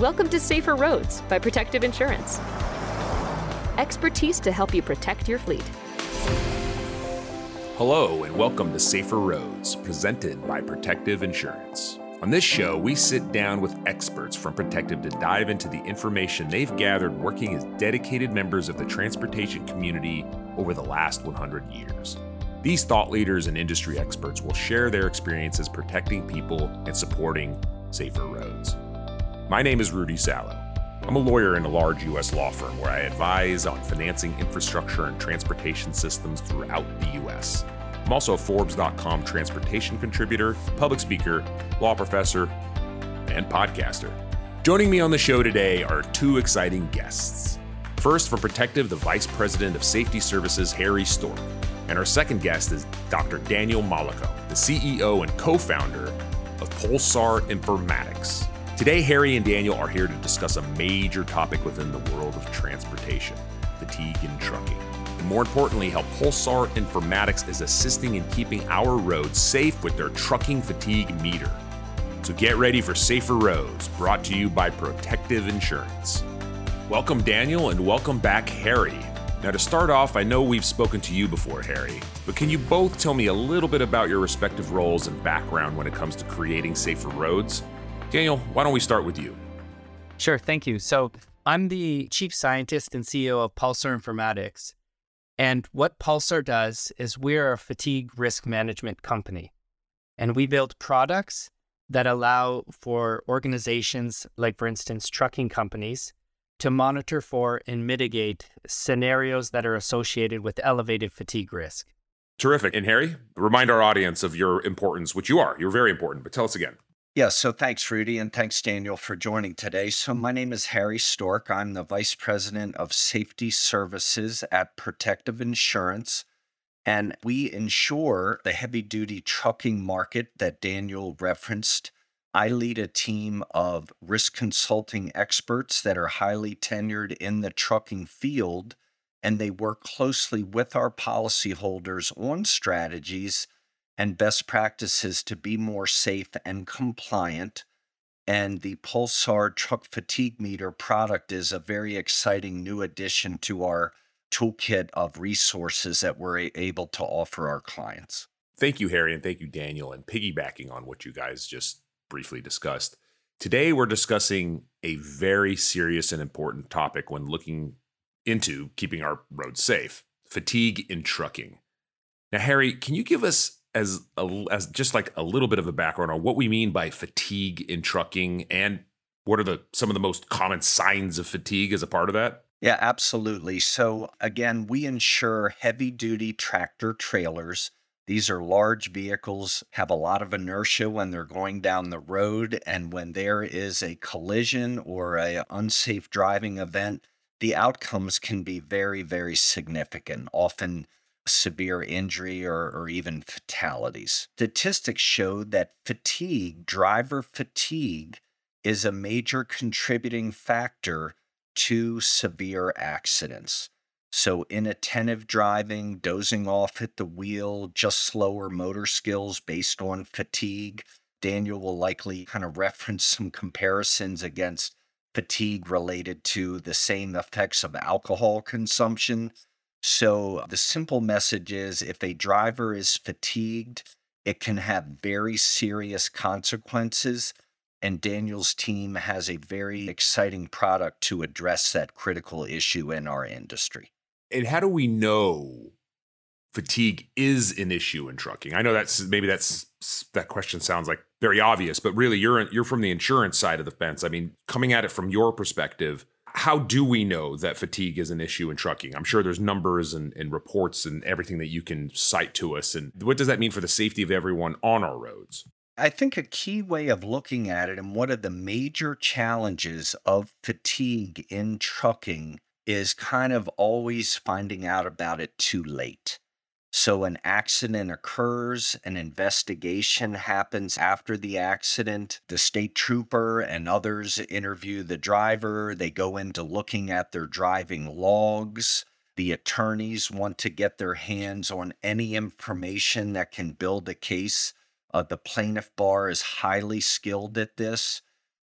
Welcome to Safer Roads by Protective Insurance. Expertise to help you protect your fleet. Hello and welcome to Safer Roads, presented by Protective Insurance. On this show, we sit down with experts from Protective to dive into the information they've gathered working as dedicated members of the transportation community over the last 100 years. These thought leaders and industry experts will share their experiences protecting people and supporting safer roads. My name is Rudy Sallow. I'm a lawyer in a large U.S. law firm where I advise on financing infrastructure and transportation systems throughout the U.S. I'm also a Forbes.com transportation contributor, public speaker, law professor, and podcaster. Joining me on the show today are two exciting guests. First, from Protective, the Vice President of Safety Services, Harry Stork. And our second guest is Dr. Daniel Mallico, the CEO and co-founder of Pulsar Informatics. Today, Harry and Daniel are here to discuss a major topic within the world of transportation, fatigue in trucking. And more importantly, how Pulsar Informatics is assisting in keeping our roads safe with their trucking fatigue meter. So get ready for Safer Roads, brought to you by Protective Insurance. Welcome, Daniel, and welcome back, Harry. Now, to start off, I know we've spoken to you before, Harry, but can you both tell me a little bit about your respective roles and background when it comes to creating safer roads? Daniel, why don't we start with you? Sure, thank you. So I'm the Chief Scientist and CEO of Pulsar Informatics. And what Pulsar does is we're a fatigue risk management company. And we build products that allow for organizations, like for instance, trucking companies, to monitor for and mitigate scenarios that are associated with elevated fatigue risk. Terrific. And Harry, remind our audience of your importance, which you are. You're very important, but tell us again. Yeah, so thanks, Rudy, and thanks, Daniel, for joining today. So my name is Harry Stork. I'm the Vice President of Safety Services at Protective Insurance, and we insure the heavy-duty trucking market that Daniel referenced. I lead a team of risk consulting experts that are highly tenured in the trucking field, and they work closely with our policyholders on strategies and best practices to be more safe and compliant. And the Pulsar Truck Fatigue Meter product is a very exciting new addition to our toolkit of resources that we're able to offer our clients. Thank you, Harry, and thank you, Daniel. And piggybacking on what you guys just briefly discussed, today we're discussing a very serious and important topic when looking into keeping our roads safe: fatigue in trucking. Now, Harry, can you give us as just like a little bit of a background on what we mean by fatigue in trucking and what are some of the most common signs of fatigue as a part of that? Yeah, absolutely. So again, we insure heavy-duty tractor trailers. These are large vehicles, have a lot of inertia when they're going down the road, and when there is a collision or an unsafe driving event, the outcomes can be very, very significant, often severe injury or even fatalities. Statistics show that driver fatigue, is a major contributing factor to severe accidents. So inattentive driving, dozing off at the wheel, just slower motor skills based on fatigue. Daniel will likely kind of reference some comparisons against fatigue related to the same effects of alcohol consumption. So the simple message is, if a driver is fatigued, it can have very serious consequences. And Daniel's team has a very exciting product to address that critical issue in our industry. And how do we know fatigue is an issue in trucking? I know that question sounds like very obvious, but really you're from the insurance side of the fence. I mean, coming at it from your perspective, how do we know that fatigue is an issue in trucking? I'm sure there's numbers and reports and everything that you can cite to us. And what does that mean for the safety of everyone on our roads? I think a key way of looking at it, and one of the major challenges of fatigue in trucking, is kind of always finding out about it too late. So an accident occurs, an investigation happens after the accident. The state trooper and others interview the driver. They go into looking at their driving logs. The attorneys want to get their hands on any information that can build a case. The plaintiff bar is highly skilled at this.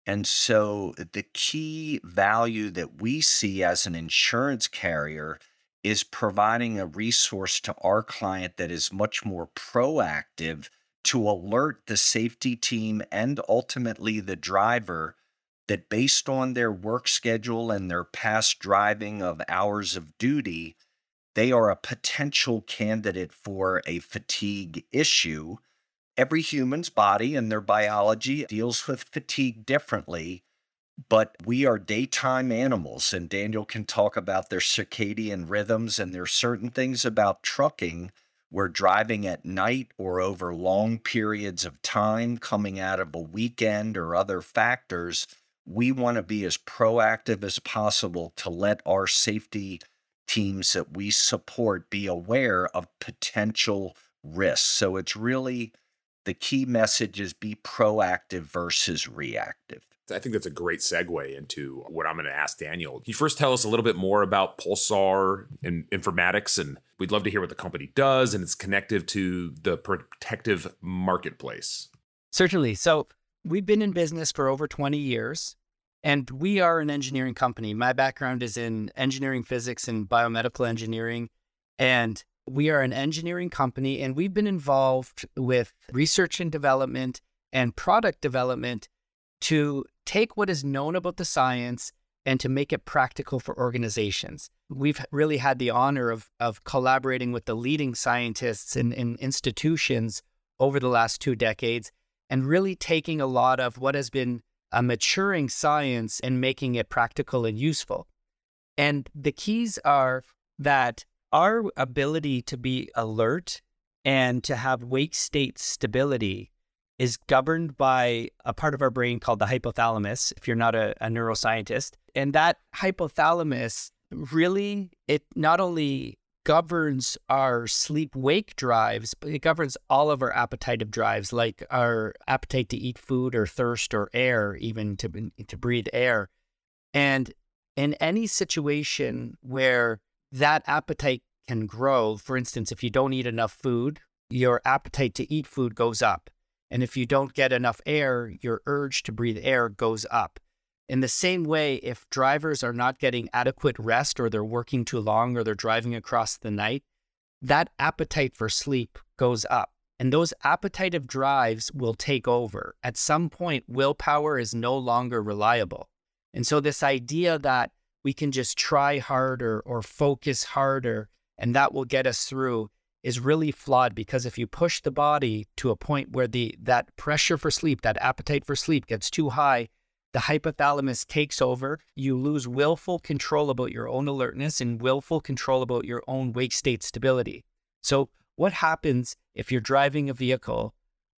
And so the key value that we see as an insurance carrier is providing a resource to our client that is much more proactive to alert the safety team and ultimately the driver that based on their work schedule and their past driving of hours of duty, they are a potential candidate for a fatigue issue. Every human's body and their biology deals with fatigue differently, but we are daytime animals, and Daniel can talk about their circadian rhythms, and there are certain things about trucking where driving at night or over long periods of time coming out of a weekend or other factors, we want to be as proactive as possible to let our safety teams that we support be aware of potential risks. So it's really the key message is be proactive versus reactive. I think that's a great segue into what I'm going to ask Daniel. Can you first tell us a little bit more about Pulsar and informatics? And we'd love to hear what the company does and it's connected to the protective marketplace. Certainly. So we've been in business for over 20 years, and we are an engineering company. My background is in engineering physics and biomedical engineering, and we are an engineering company, and we've been involved with research and development and product development to take what is known about the science and to make it practical for organizations. We've really had the honor of collaborating with the leading scientists in institutions over the last 2 decades and really taking a lot of what has been a maturing science and making it practical and useful. And the keys are that our ability to be alert and to have wake state stability is governed by a part of our brain called the hypothalamus, if you're not a neuroscientist. And that hypothalamus really, it not only governs our sleep-wake drives, but it governs all of our appetitive drives, like our appetite to eat food or thirst or air, even to breathe air. And in any situation where that appetite can grow, for instance, if you don't eat enough food, your appetite to eat food goes up. And if you don't get enough air, your urge to breathe air goes up. In the same way, if drivers are not getting adequate rest or they're working too long or they're driving across the night, that appetite for sleep goes up. And those appetitive drives will take over. At some point, willpower is no longer reliable. And so this idea that we can just try harder or focus harder and that will get us through is really flawed, because if you push the body to a point where that pressure for sleep, that appetite for sleep gets too high, the hypothalamus takes over. You lose willful control about your own alertness and willful control about your own wake state stability. So what happens if you're driving a vehicle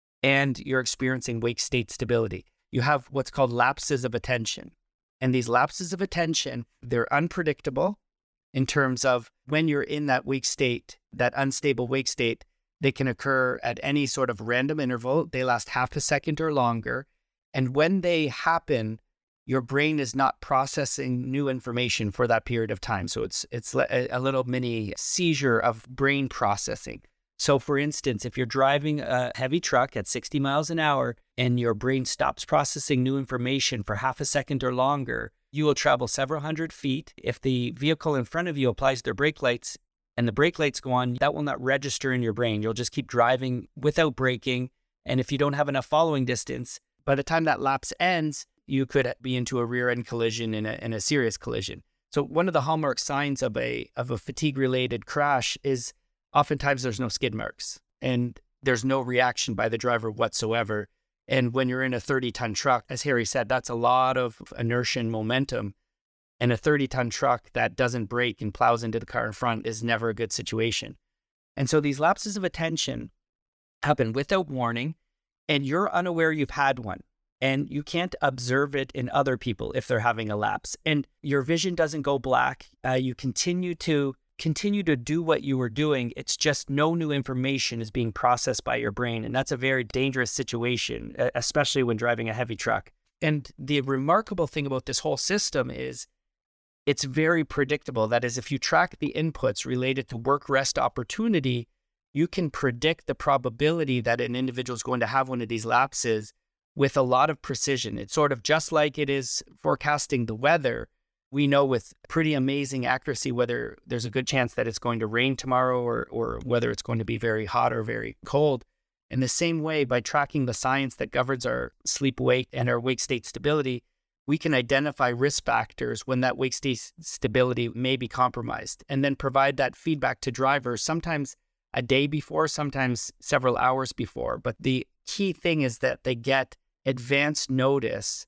and you're experiencing wake state stability? You have what's called lapses of attention. And these lapses of attention, they're unpredictable in terms of when you're in that wake state, that unstable wake state. They can occur at any sort of random interval. They last half a second or longer. And when they happen, your brain is not processing new information for that period of time. So it's a little mini seizure of brain processing. So for instance, if you're driving a heavy truck at 60 miles an hour and your brain stops processing new information for half a second or longer, you will travel several hundred feet. If the vehicle in front of you applies their brake lights and the brake lights go on, that will not register in your brain. You'll just keep driving without braking. And if you don't have enough following distance, by the time that lapse ends, you could be into a rear-end collision in a serious collision. So one of the hallmark signs of a fatigue-related crash is oftentimes there's no skid marks and there's no reaction by the driver whatsoever. And when you're in a 30-ton truck, as Harry said, that's a lot of inertia and momentum. And a 30-ton truck that doesn't brake and plows into the car in front is never a good situation. And so these lapses of attention happen without warning, and you're unaware you've had one. And you can't observe it in other people if they're having a lapse. And your vision doesn't go black. You continue to do what you were doing. It's just no new information is being processed by your brain. And that's a very dangerous situation, especially when driving a heavy truck. And the remarkable thing about this whole system is it's very predictable. That is, if you track the inputs related to work rest opportunity, you can predict the probability that an individual is going to have one of these lapses with a lot of precision. It's sort of just like it is forecasting the weather. We know with pretty amazing accuracy whether there's a good chance that it's going to rain tomorrow or whether it's going to be very hot or very cold. In the same way, by tracking the science that governs our sleep-wake and our wake state stability, we can identify risk factors when that wake state stability may be compromised, and then provide that feedback to drivers, sometimes a day before, sometimes several hours before. But the key thing is that they get advance notice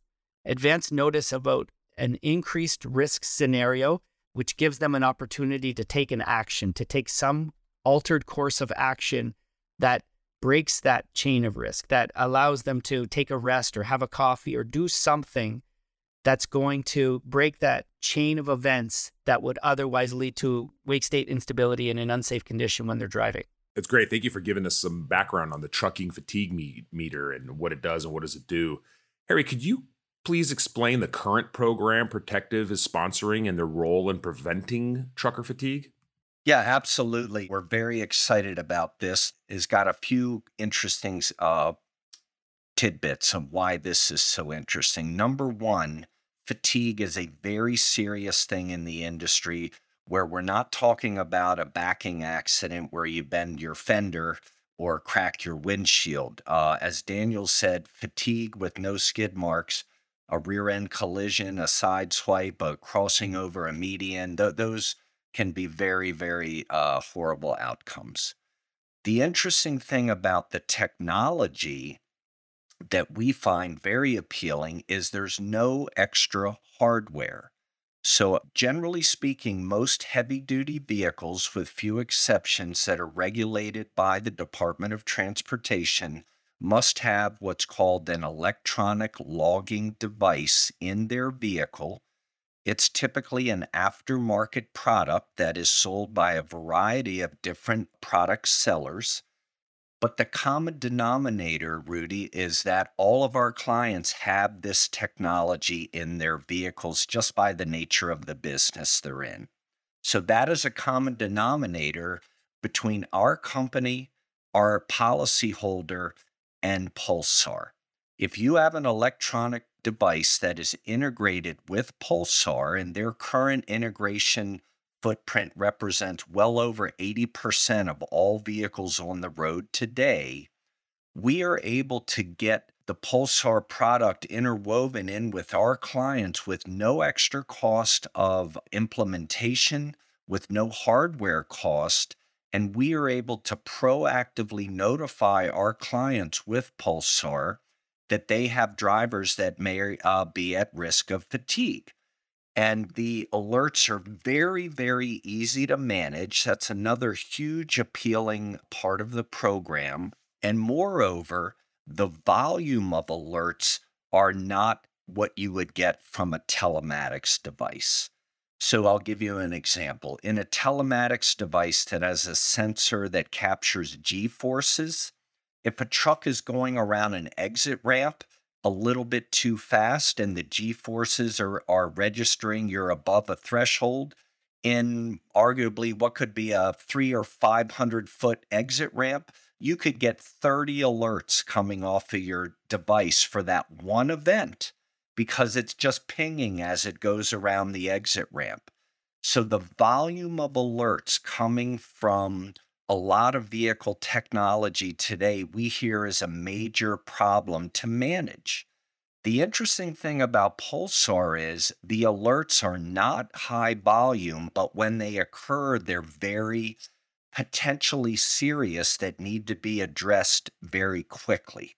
about an increased risk scenario, which gives them an opportunity to take an action, to take some altered course of action that breaks that chain of risk, that allows them to take a rest or have a coffee or do something that's going to break that chain of events that would otherwise lead to wake state instability in an unsafe condition when they're driving. That's great. Thank you for giving us some background on the trucking fatigue meter and what it does and what does it do. Harry, could you please explain the current program Protective is sponsoring and their role in preventing trucker fatigue? Yeah, absolutely. We're very excited about this. It's got a few interesting tidbits of why this is so interesting. Number one, fatigue is a very serious thing in the industry where we're not talking about a backing accident where you bend your fender or crack your windshield. As Daniel said, fatigue with no skid marks, a rear end collision, a side swipe, a crossing over a median, those can be very, very horrible outcomes. The interesting thing about the technology that we find very appealing is there's no extra hardware. So generally speaking, most heavy-duty vehicles, with few exceptions that are regulated by the Department of Transportation, must have what's called an electronic logging device in their vehicle. It's typically an aftermarket product that is sold by a variety of different product sellers. But the common denominator, Rudy, is that all of our clients have this technology in their vehicles just by the nature of the business they're in. So that is a common denominator between our company, our policyholder, and Pulsar. If you have an electronic device that is integrated with Pulsar, and their current integration footprint represents well over 80% of all vehicles on the road today, we are able to get the Pulsar product interwoven in with our clients with no extra cost of implementation, with no hardware cost, and we are able to proactively notify our clients with Pulsar that they have drivers that may be at risk of fatigue. And the alerts are very, very easy to manage. That's another huge appealing part of the program. And moreover, the volume of alerts are not what you would get from a telematics device. So I'll give you an example. In a telematics device that has a sensor that captures G-forces, if a truck is going around an exit ramp a little bit too fast and the G-forces are registering you're above a threshold in arguably what could be a 300 or 500 foot exit ramp, you could get 30 alerts coming off of your device for that one event because it's just pinging as it goes around the exit ramp. So the volume of alerts coming from a lot of vehicle technology today, we hear is a major problem to manage. The interesting thing about Pulsar is the alerts are not high volume, but when they occur, they're very potentially serious that need to be addressed very quickly.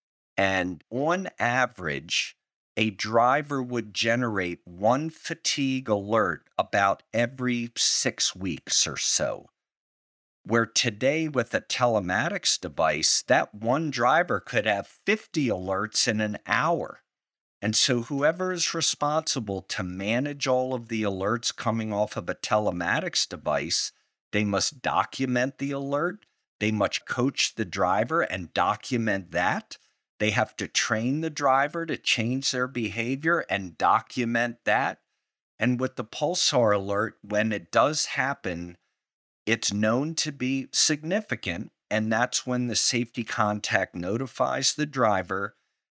And on average, a driver would generate one fatigue alert about every 6 weeks or so. Where today with a telematics device, that one driver could have 50 alerts in an hour. And so whoever is responsible to manage all of the alerts coming off of a telematics device, they must document the alert. They must coach the driver and document that. They have to train the driver to change their behavior and document that. And with the Pulsar alert, when it does happen, it's known to be significant, and that's when the safety contact notifies the driver.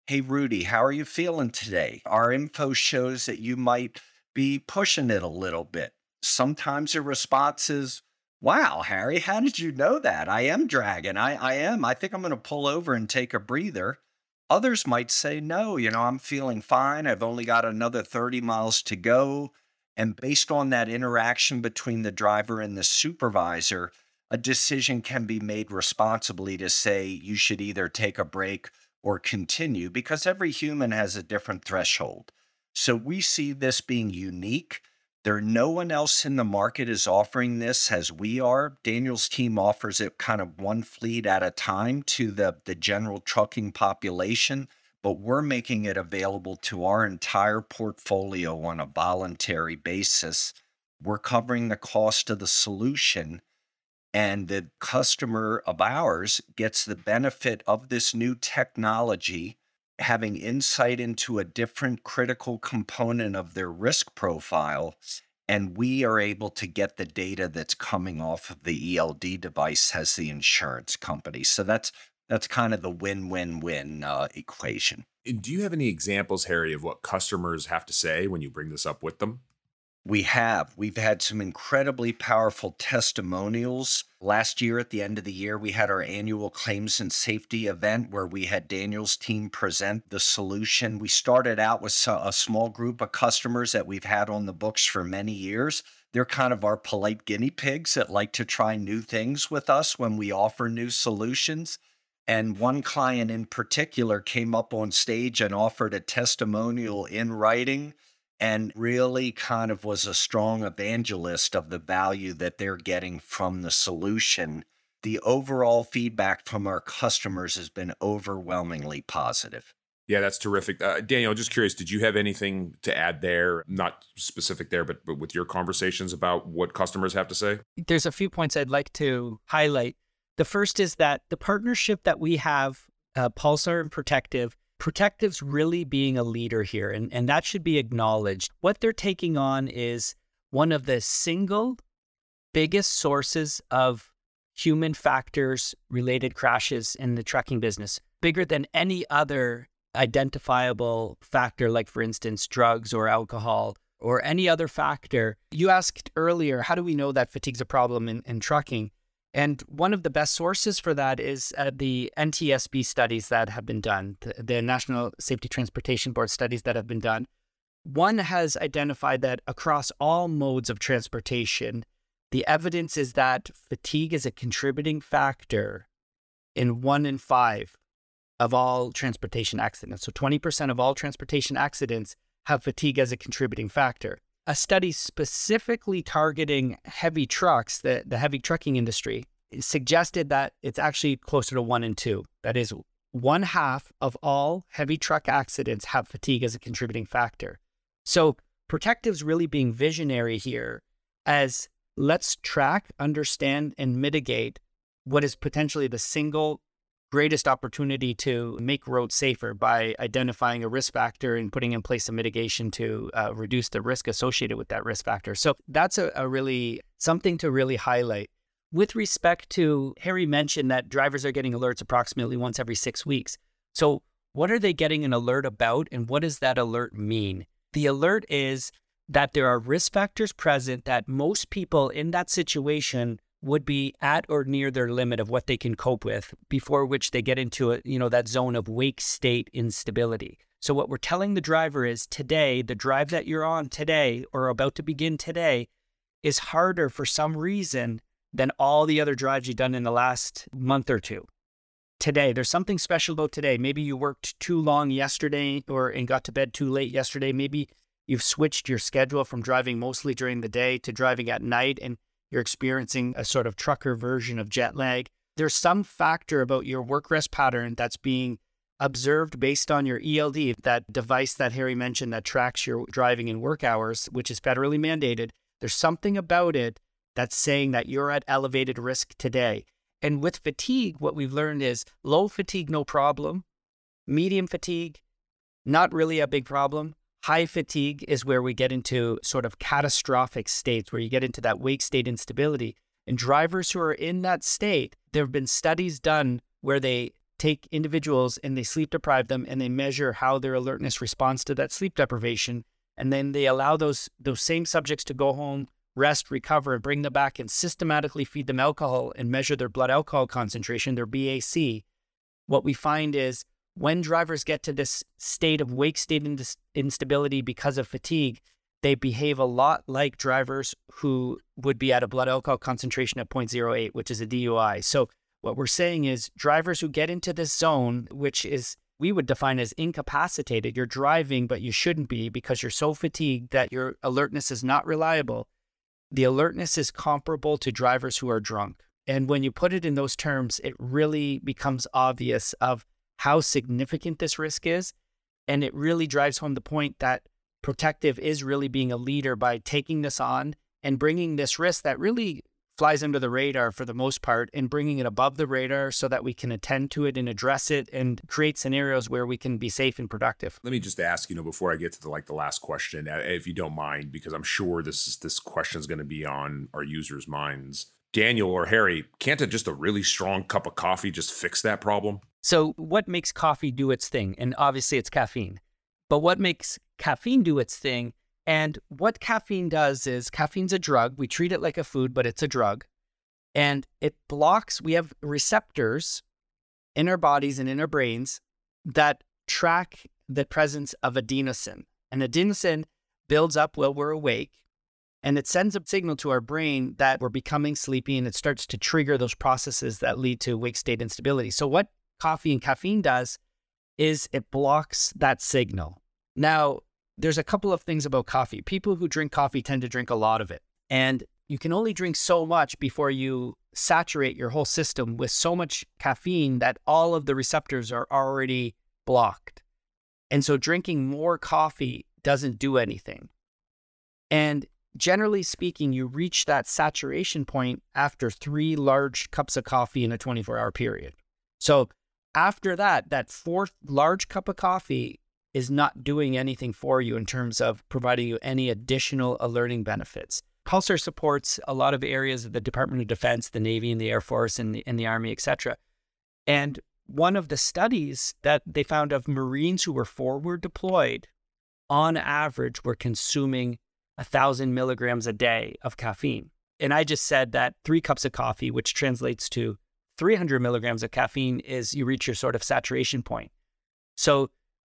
Hey, Rudy, how are you feeling today? Our info shows that you might be pushing it a little bit. Sometimes the response is, wow, Harry, how did you know that? I am dragging. I am. I think I'm going to pull over and take a breather. Others might say, no, I'm feeling fine. I've only got another 30 miles to go. And based on that interaction between the driver and the supervisor, a decision can be made responsibly to say you should either take a break or continue, because every human has a different threshold. So we see this being unique. No one else in the market is offering this as we are. Daniel's team offers it kind of one fleet at a time to the general trucking population, but we're making it available to our entire portfolio on a voluntary basis. We're covering the cost of the solution, and the customer of ours gets the benefit of this new technology, having insight into a different critical component of their risk profile. And we are able to get the data that's coming off of the ELD device as the insurance company. So that's kind of the win-win-win equation. And do you have any examples, Harry, of what customers have to say when you bring this up with them? We've had some incredibly powerful testimonials. Last year, at the end of the year, we had our annual claims and safety event where we had Daniel's team present the solution. We started out with a small group of customers that we've had on the books for many years. They're kind of our polite guinea pigs that like to try new things with us when we offer new solutions. And one client in particular came up on stage and offered a testimonial in writing, and really kind of was a strong evangelist of the value that they're getting from the solution. The overall feedback from our customers has been overwhelmingly positive. Yeah, that's terrific. Daniel, just curious, did you have anything to add there? Not specific there, but with your conversations about what customers have to say? There's a few points I'd like to highlight. The first is that the partnership that we have, Pulsar and Protective's really being a leader here, and that should be acknowledged. What they're taking on is one of the single biggest sources of human factors related crashes in the trucking business, bigger than any other identifiable factor, like, for instance, drugs or alcohol or any other factor. You asked earlier, how do we know that fatigue's a problem in trucking? And one of the best sources for that is the NTSB studies that have been done, the National Safety Transportation Board studies that have been done. One has identified that across all modes of transportation, the evidence is that fatigue is a contributing factor in 1 in 5 of all transportation accidents. So 20% of all transportation accidents have fatigue as a contributing factor. A study specifically targeting heavy trucks, the heavy trucking industry, suggested that it's actually closer to 1 in 2. That is, 1/2 of all heavy truck accidents have fatigue as a contributing factor. So Protective's really being visionary here as let's track, understand, and mitigate what is potentially the single greatest opportunity to make roads safer by identifying a risk factor and putting in place a mitigation to reduce the risk associated with that risk factor. So that's a really something to really highlight. With respect to, Harry mentioned that drivers are getting alerts approximately once every 6 weeks. So what are they getting an alert about, and what does that alert mean? The alert is that there are risk factors present that most people in that situation would be at or near their limit of what they can cope with, before which they get into that zone of wake state instability. So what we're telling the driver is today, the drive that you're on today or about to begin today is harder for some reason than all the other drives you've done in the last month or two. Today, there's something special about today. Maybe you worked too long yesterday and got to bed too late yesterday. Maybe you've switched your schedule from driving mostly during the day to driving at night, and you're experiencing a sort of trucker version of jet lag. There's some factor about your work-rest pattern that's being observed based on your ELD, that device that Harry mentioned that tracks your driving and work hours, which is federally mandated. There's something about it that's saying that you're at elevated risk today. And with fatigue, what we've learned is low fatigue, no problem. Medium fatigue, not really a big problem. High fatigue is where we get into sort of catastrophic states, where you get into that wake state instability. And drivers who are in that state, there have been studies done where they take individuals and they sleep deprive them and they measure how their alertness responds to that sleep deprivation. And then they allow those same subjects to go home, rest, recover, and bring them back and systematically feed them alcohol and measure their blood alcohol concentration, their BAC. What we find is when drivers get to this state of wake state instability because of fatigue, they behave a lot like drivers who would be at a blood alcohol concentration of 0.08, which is a DUI. So what we're saying is drivers who get into this zone, which is we would define as incapacitated, you're driving, but you shouldn't be because you're so fatigued that your alertness is not reliable. The alertness is comparable to drivers who are drunk. And when you put it in those terms, it really becomes obvious of how significant this risk is. And it really drives home the point that Protective is really being a leader by taking this on and bringing this risk that really flies under the radar for the most part and bringing it above the radar so that we can attend to it and address it and create scenarios where we can be safe and productive. Let me just ask, before I get to the last question, if you don't mind, because I'm sure this question is going to be on our users' minds. Daniel or Harry, can't just a really strong cup of coffee just fix that problem? So what makes coffee do its thing? And obviously it's caffeine. But what makes caffeine do its thing? And what caffeine does is caffeine's a drug. We treat it like a food, but it's a drug. And it blocks, we have receptors in our bodies and in our brains that track the presence of adenosine. And adenosine builds up while we're awake. And it sends a signal to our brain that we're becoming sleepy, and it starts to trigger those processes that lead to wake state instability. So what coffee and caffeine does is it blocks that signal. Now, there's a couple of things about coffee. People who drink coffee tend to drink a lot of it. And you can only drink so much before you saturate your whole system with so much caffeine that all of the receptors are already blocked. And so drinking more coffee doesn't do anything. And generally speaking, you reach that saturation point after 3 large cups of coffee in a 24-hour period. So after that fourth large cup of coffee is not doing anything for you in terms of providing you any additional alerting benefits. Pulsar supports a lot of areas of the Department of Defense, the Navy and the Air Force and the Army, etc. And one of the studies that they found of Marines who were forward deployed, on average, were consuming 1,000 milligrams a day of caffeine. And I just said that 3 cups of coffee, which translates to 300 milligrams of caffeine, is you reach your sort of saturation point. So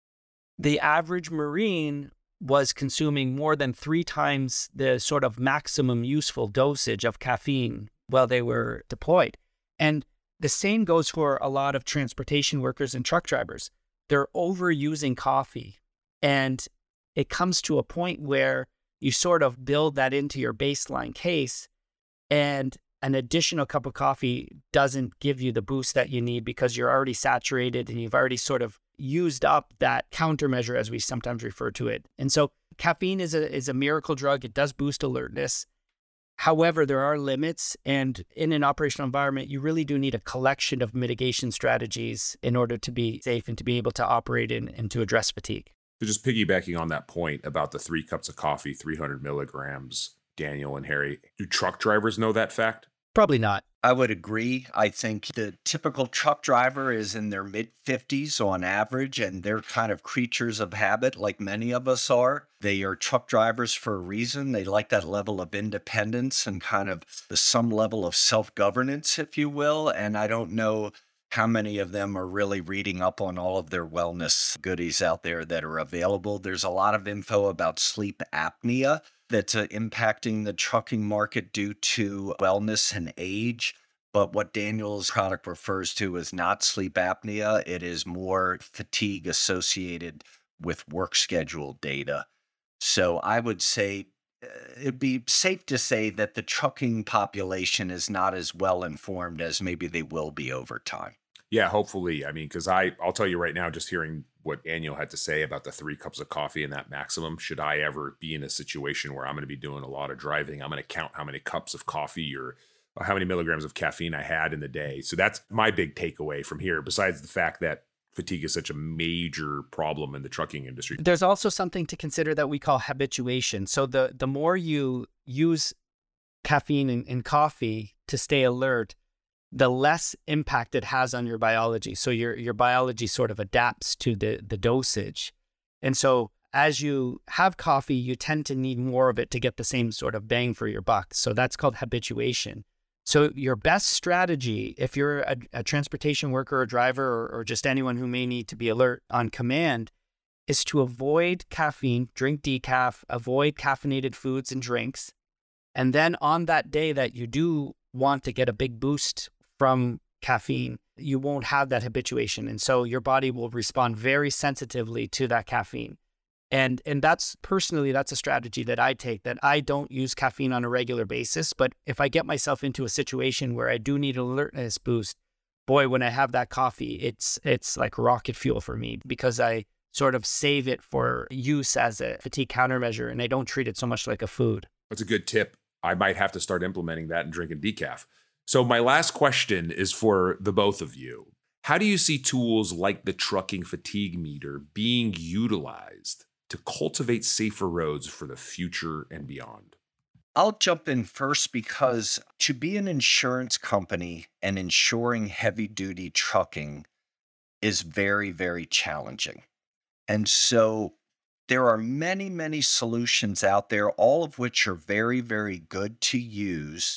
the average Marine was consuming more than 3 times the sort of maximum useful dosage of caffeine while they were deployed. And the same goes for a lot of transportation workers and truck drivers. They're overusing coffee. And it comes to a point where you sort of build that into your baseline case, and an additional cup of coffee doesn't give you the boost that you need because you're already saturated and you've already sort of used up that countermeasure, as we sometimes refer to it. And so caffeine is a miracle drug. It does boost alertness. However, there are limits, and in an operational environment, you really do need a collection of mitigation strategies in order to be safe and to be able to operate and to address fatigue. So just piggybacking on that point about the 3 cups of coffee, 300 milligrams, Daniel and Harry, do truck drivers know that fact? Probably not. I would agree. I think the typical truck driver is in their mid-50s on average, and they're kind of creatures of habit like many of us are. They are truck drivers for a reason. They like that level of independence and kind of some level of self-governance, if you will. And I don't know how many of them are really reading up on all of their wellness goodies out there that are available. There's a lot of info about sleep apnea that's impacting the trucking market due to wellness and age. But what Daniel's product refers to is not sleep apnea. It is more fatigue associated with work schedule data. So I would say it'd be safe to say that the trucking population is not as well informed as maybe they will be over time. Yeah, hopefully. I mean, because I'll tell you right now, just hearing what Daniel had to say about the 3 cups of coffee and that maximum, should I ever be in a situation where I'm going to be doing a lot of driving, I'm going to count how many cups of coffee or how many milligrams of caffeine I had in the day. So that's my big takeaway from here, besides the fact that fatigue is such a major problem in the trucking industry. There's also something to consider that we call habituation. So the more you use caffeine in coffee to stay alert, the less impact it has on your biology. So your biology sort of adapts to the dosage. And so as you have coffee, you tend to need more of it to get the same sort of bang for your buck. So that's called habituation. So your best strategy, if you're a transportation worker or driver or just anyone who may need to be alert on command, is to avoid caffeine, drink decaf, avoid caffeinated foods and drinks. And then on that day that you do want to get a big boost from caffeine, you won't have that habituation. And so your body will respond very sensitively to that caffeine. And that's a strategy that I take, that I don't use caffeine on a regular basis. But if I get myself into a situation where I do need an alertness boost, boy, when I have that coffee, it's like rocket fuel for me, because I sort of save it for use as a fatigue countermeasure, and I don't treat it so much like a food. That's a good tip. I might have to start implementing that and drinking decaf. So my last question is for the both of you. How do you see tools like the trucking fatigue meter being utilized to cultivate safer roads for the future and beyond? I'll jump in first, because to be an insurance company and insuring heavy-duty trucking is very, very challenging. And so there are many, many solutions out there, all of which are very, very good to use.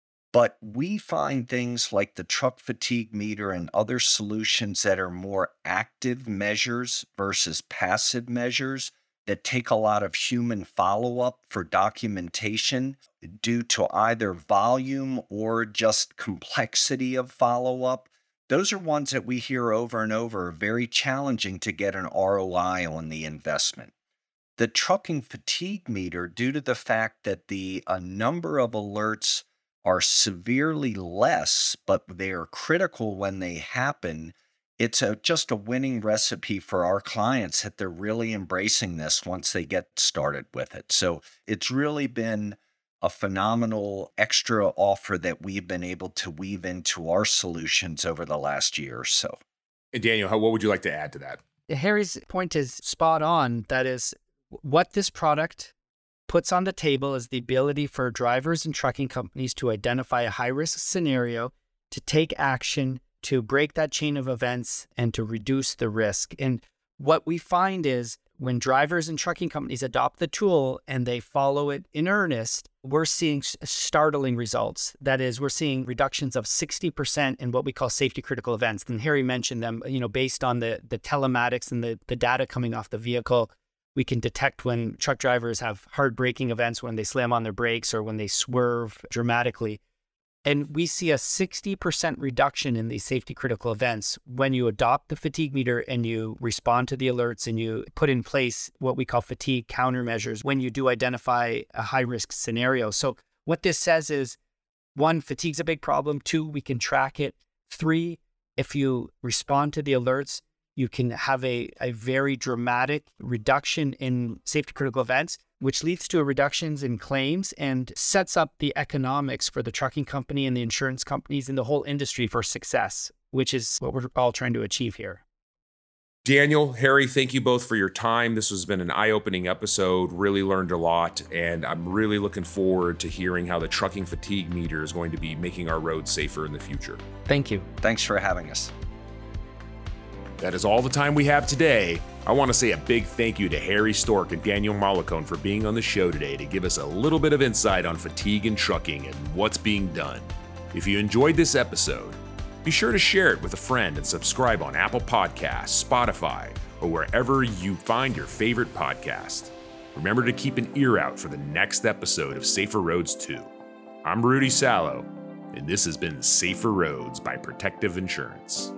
But we find things like the truck fatigue meter and other solutions that are more active measures versus passive measures that take a lot of human follow-up for documentation due to either volume or just complexity of follow-up. Those are ones that we hear over and over are very challenging to get an ROI on the investment. The trucking fatigue meter, due to the fact that the number of alerts are severely less, but they are critical when they happen, it's just a winning recipe for our clients that they're really embracing this once they get started with it. So it's really been a phenomenal extra offer that we've been able to weave into our solutions over the last year or so. And Daniel, what would you like to add to that? Harry's point is spot on. That is, what this product puts on the table is the ability for drivers and trucking companies to identify a high-risk scenario, to take action, to break that chain of events, and to reduce the risk. And what we find is when drivers and trucking companies adopt the tool and they follow it in earnest, we're seeing startling results. That is, we're seeing reductions of 60% in what we call safety critical events. And Harry mentioned them, based on the telematics and the data coming off the vehicle. We can detect when truck drivers have hard braking events, when they slam on their brakes or when they swerve dramatically. And we see a 60% reduction in these safety critical events when you adopt the fatigue meter and you respond to the alerts and you put in place what we call fatigue countermeasures when you do identify a high-risk scenario. So what this says is, 1, fatigue's a big problem. 2, we can track it. 3, if you respond to the alerts, you can have a very dramatic reduction in safety critical events, which leads to reductions in claims and sets up the economics for the trucking company and the insurance companies and the whole industry for success, which is what we're all trying to achieve here. Daniel, Harry, thank you both for your time. This has been an eye-opening episode, really learned a lot, and I'm really looking forward to hearing how the trucking fatigue meter is going to be making our roads safer in the future. Thank you. Thanks for having us. That is all the time we have today. I want to say a big thank you to Harry Stork and Daniel Mollicone for being on the show today to give us a little bit of insight on fatigue and trucking and what's being done. If you enjoyed this episode, be sure to share it with a friend and subscribe on Apple Podcasts, Spotify, or wherever you find your favorite podcast. Remember to keep an ear out for the next episode of Safer Roads 2. I'm Rudy Sallow, and this has been Safer Roads by Protective Insurance.